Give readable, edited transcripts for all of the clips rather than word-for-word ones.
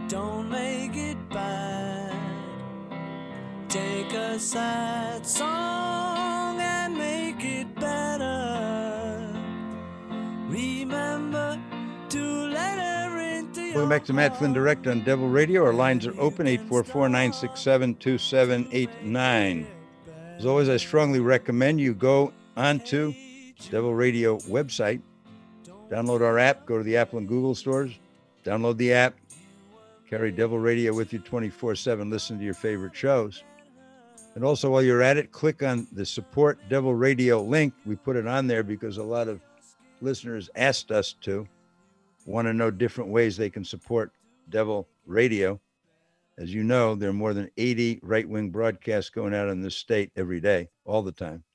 Don't make it bad. Take a sad song and make it better. Remember to let her into your Welcome back to Matt Flynn Direct on Devil Radio. Our lines are open, 844-967-2789. As always, I strongly recommend you go onto Devil Radio website, download our app, go to the Apple and Google stores, download the app, carry Devil Radio with you 24/7, listen to your favorite shows. And also, while you're at it, click on the Support Devil Radio link. We put it on there because a lot of listeners asked us to, want to know different ways they can support Devil Radio. As you know, there are more than 80 right-wing broadcasts going out in this state every day, all the time,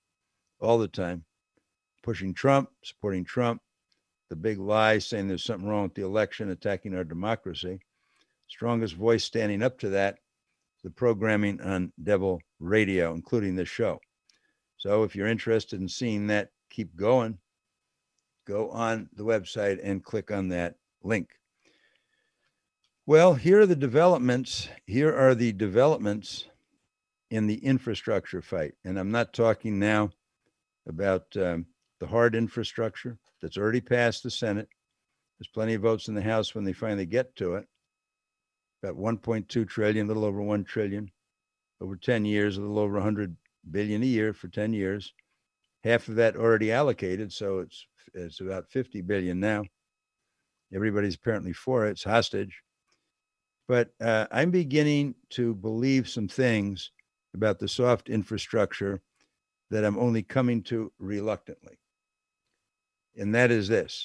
pushing Trump, supporting Trump, the big lie saying there's something wrong with the election, attacking our democracy. Strongest voice standing up to that, the programming on Devil Radio, including this show. So if you're interested in seeing that keep going, go on the website and click on that link. Well, here are the developments. Here are the developments in the infrastructure fight. And I'm not talking now about the hard infrastructure that's already passed the Senate. There's plenty of votes in the House when they finally get to it. About 1.2 trillion, a little over 1 trillion, over 10 years, a little over 100 billion a year for 10 years. Half of that already allocated, so it's about 50 billion now. Everybody's apparently for it. It's hostage. But I'm beginning to believe some things about the soft infrastructure that I'm only coming to reluctantly. And that is this.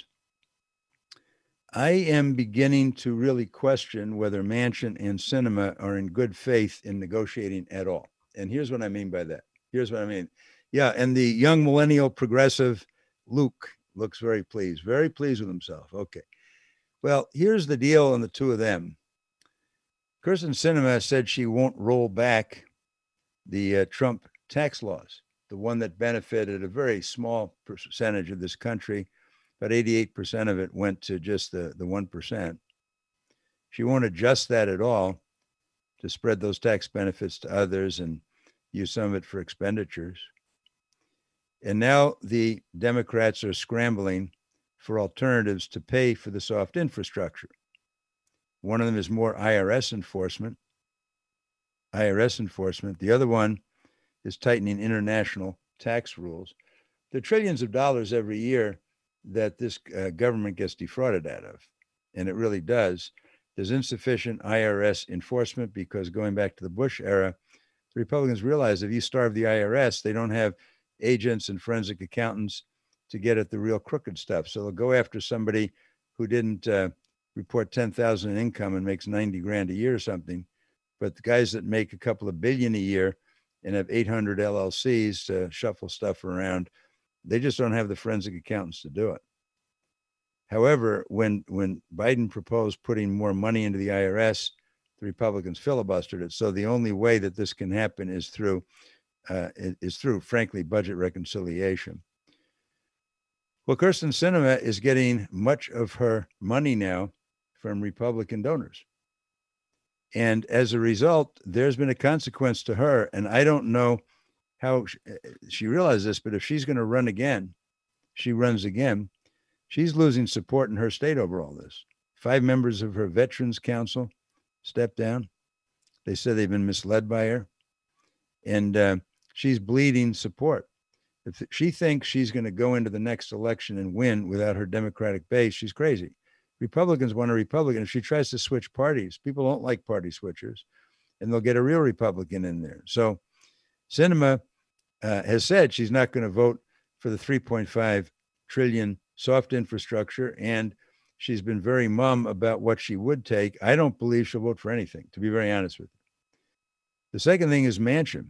I am beginning to really question whether Manchin and Sinema are in good faith in negotiating at all. And here's what I mean by that. Here's what I mean. Yeah, and the young millennial progressive Luke looks very pleased with himself. Okay. Well, here's the deal on the two of them. Kyrsten Sinema said she won't roll back the Trump tax laws, the one that benefited a very small percentage of this country. About 88% of it went to just the 1%. She won't adjust that at all to spread those tax benefits to others and use some of it for expenditures. And now the Democrats are scrambling for alternatives to pay for the soft infrastructure. One of them is more IRS enforcement. The other one is tightening international tax rules. There are trillions of dollars every year that this government gets defrauded out of, and it really does. There's insufficient IRS enforcement because going back to the Bush era, the Republicans realized if you starve the IRS, they don't have agents and forensic accountants to get at the real crooked stuff. So they'll go after somebody who didn't report 10,000 in income and makes 90 grand a year or something. But the guys that make a couple of billion a year and have 800 LLCs to shuffle stuff around, they just don't have the forensic accountants to do it. However, when Biden proposed putting more money into the IRS, the Republicans filibustered it. So the only way that this can happen is through, frankly, budget reconciliation. Well, Kyrsten Sinema is getting much of her money now from Republican donors. And as a result, there's been a consequence to her. And I don't know how she realized this, but if she's going to run again, she runs again, she's losing support in her state over all this. 5 members of her Veterans Council stepped down. They said they've been misled by her. And she's bleeding support. If she thinks she's going to go into the next election and win without her Democratic base, she's crazy. Republicans want a Republican. If she tries to switch parties, people don't like party switchers, and they'll get a real Republican in there. So Sinema has said she's not going to vote for the 3.5 trillion soft infrastructure, and she's been very mum about what she would take. I don't believe she'll vote for anything, to be very honest with you. The second thing is Manchin.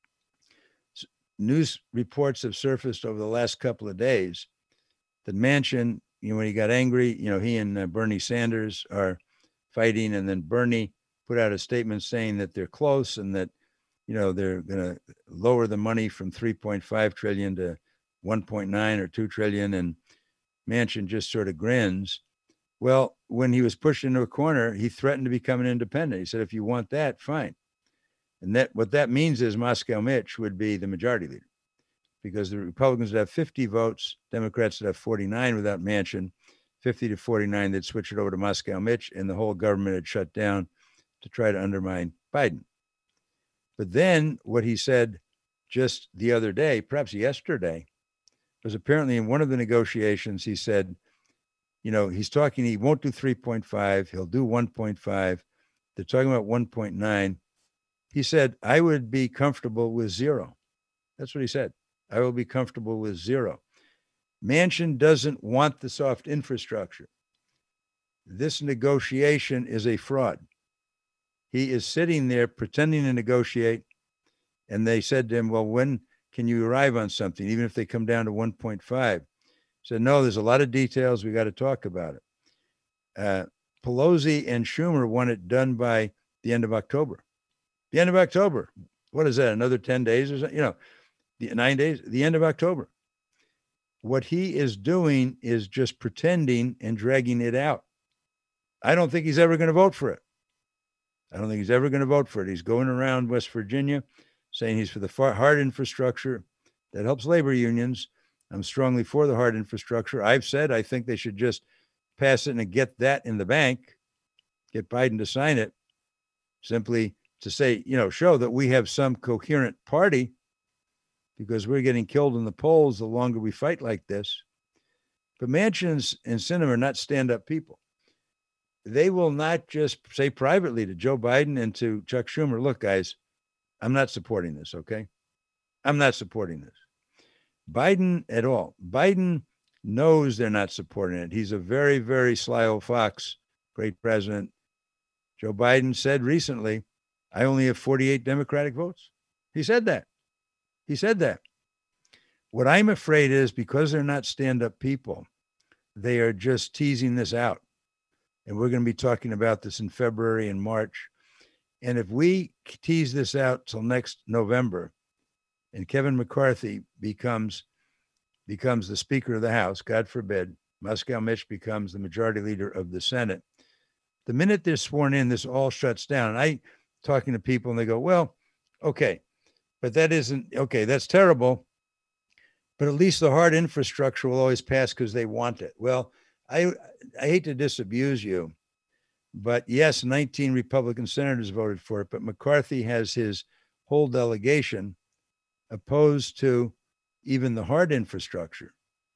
News reports have surfaced over the last couple of days that Manchin, when he got angry, he and Bernie Sanders are fighting, and then Bernie put out a statement saying that they're close and that, they're going to lower the money from 3.5 trillion to 1.9 or 2 trillion. And Manchin just sort of grins. Well, when he was pushed into a corner, he threatened to become an independent. He said, if you want that, fine. And that what that means is Moscow Mitch would be the majority leader, because the Republicans would have 50 votes, Democrats would have 49 without Manchin, 50 to 49, they'd switch it over to Moscow Mitch, and the whole government had shut down to try to undermine Biden. But then what he said just the other day, perhaps yesterday, was apparently in one of the negotiations, he said, you know, he's talking, he won't do 3.5, he'll do 1.5. They're talking about 1.9. He said, I would be comfortable with 0. That's what he said. I will be comfortable with 0. Manchin doesn't want the soft infrastructure. This negotiation is a fraud. He is sitting there pretending to negotiate. And they said to him, well, when can you arrive on something, even if they come down to 1.5? He said, no, there's a lot of details. We got to talk about it. Pelosi and Schumer want it done by the end of October. The end of October. What is that? Another 10 days or something? You know, 9 days, the end of October. What he is doing is just pretending and dragging it out. I don't think he's ever going to vote for it. I don't think he's ever going to vote for it. He's going around West Virginia saying he's for the hard infrastructure that helps labor unions. I'm strongly for the hard infrastructure. I've said I think they should just pass it and get that in the bank, get Biden to sign it, simply to say, you know, show that we have some coherent party, because we're getting killed in the polls the longer we fight like this. But Manchin and Sinema are not stand-up people. They will not just say privately to Joe Biden and to Chuck Schumer, look, guys, I'm not supporting this, okay? I'm not supporting this. Biden at all. Biden knows they're not supporting it. He's a very, very sly old fox, great president. Joe Biden said recently, I only have 48 Democratic votes. He said that. He said that. What I'm afraid is, because they're not stand-up people, they are just teasing this out. And we're going to be talking about this in February and March. And if we tease this out till next November, and Kevin McCarthy becomes the Speaker of the House, God forbid, Moscow Mitch becomes the majority leader of the Senate, the minute they're sworn in, this all shuts down. And I talking to people and they go, well, okay, but that isn't, okay, that's terrible. But at least the hard infrastructure will always pass because they want it. Well, I hate to disabuse you, but yes, 19 Republican senators voted for it, but McCarthy has his whole delegation opposed to even the hard infrastructure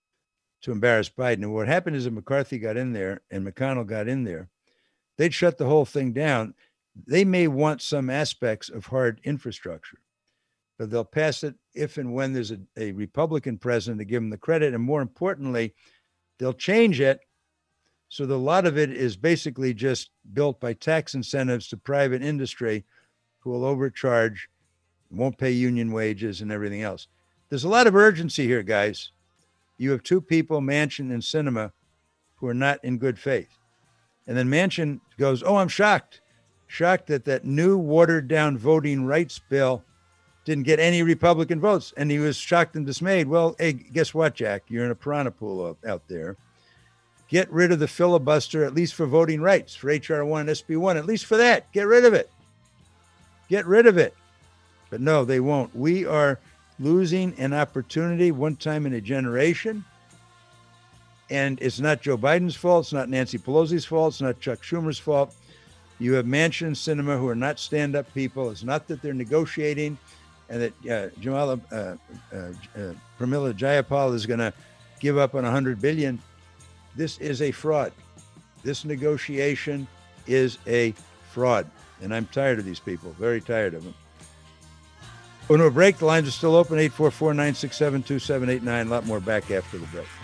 to embarrass Biden. And what happened is, if McCarthy got in there and McConnell got in there, they'd shut the whole thing down. They may want some aspects of hard infrastructure, but they'll pass it if and when there's a Republican president to give them the credit. And more importantly, they'll change it so that a lot of it is basically just built by tax incentives to private industry who will overcharge, won't pay union wages and everything else. There's a lot of urgency here, guys. You have two people, Manchin and Sinema, who are not in good faith. And then Manchin goes, oh, I'm shocked that that new watered down voting rights bill didn't get any Republican votes. And he was shocked and dismayed. Well, hey, guess what, Jack? You're in a piranha pool out there. Get rid of the filibuster, at least for voting rights, for H.R. 1 and SB 1, at least for that. Get rid of it. Get rid of it. But no, they won't. We are losing an opportunity one time in a generation. And it's not Joe Biden's fault. It's not Nancy Pelosi's fault. It's not Chuck Schumer's fault. You have Manchin and Sinema who are not stand-up people. It's not that they're negotiating and that Pramila Jayapal is going to give up on $100 billion. This is a fraud. This negotiation is a fraud. And I'm tired of these people, very tired of them. Going to a break. The lines are still open, 844-967-2789. A lot more back after the break.